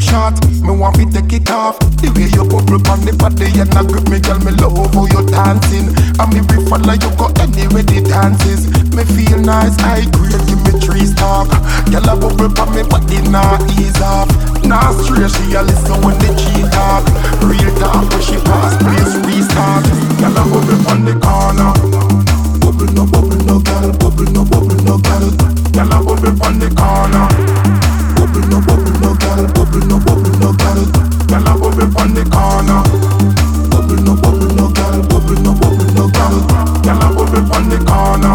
short, me want to take it off. The way you bubble on the body and I grip me, girl, me love how you dancing. And me be follow you go anywhere the dances. Me feel nice, I agree, give me 3 star. Girl, I bubble on me body, nah ease off. Nah straight, she a listen when the G talk. Real talk, when she pass, please restart. Girl, I bubble on the corner. Bubble no, girl, bubble no, girl. Girl, I bubble on the corner. Bubble no, girl, bubble no, girl. Girl, I bubble on the corner. Bubble no, girl, bubble no, girl. Girl, I bubble on the corner.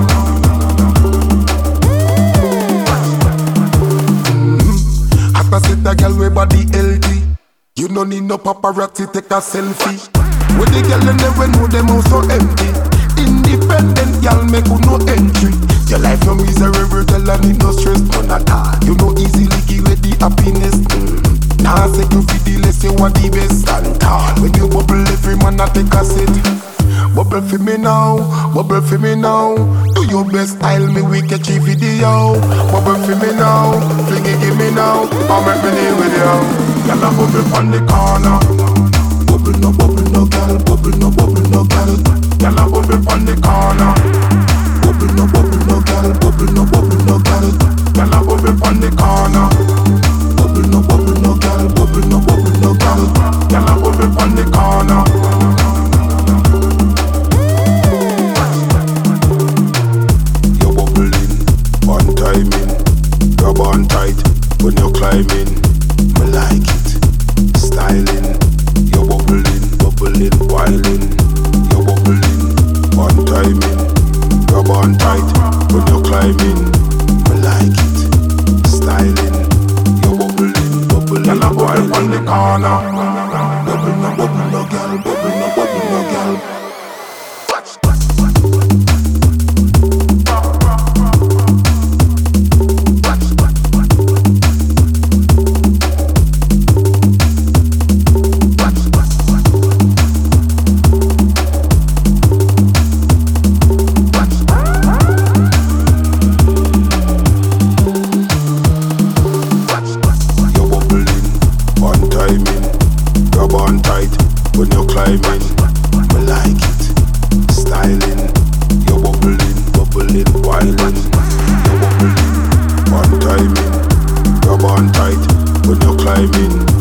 After sit a girl with body healthy, you no need no paparazzi take a selfie. With the girl and never know them house so empty. Independent girl make you no entry. Your life no miserable, girl and need no stress none at all. You know easily give away the happiness. Nah say you feel the less you want the best and tall. When you bubble every man a take a set. Bubble for me now, bubble for me now. Do your best style me we catch a video. Bubble for me now, fling it give me now. I'll make me live with you. Girl a bubble on the corner. Bubble no, girl, bubble no, girl. Girl a bubble on the corner. Bubble no, girl, bubble no, girl. Girl a bubble on the corner. Bubble no, girl, bubble no, girl. Girl a bubble on the corner. You're bubbling, one timing. Grab on tight when you're climbing. Me like it, styling. You're bubbling, wilding. You're bubbling, one timing. Grab on tight when you're climbing. Me like it, styling. You're bubbling, girl, I bubble on the corner. Bubble no, girl, bubble no, girl. Grab on tight when you're climbing. Me like it, styling. You're bubbling, wilding. You're bubbling, one timing. Grab on tight when you're climbing.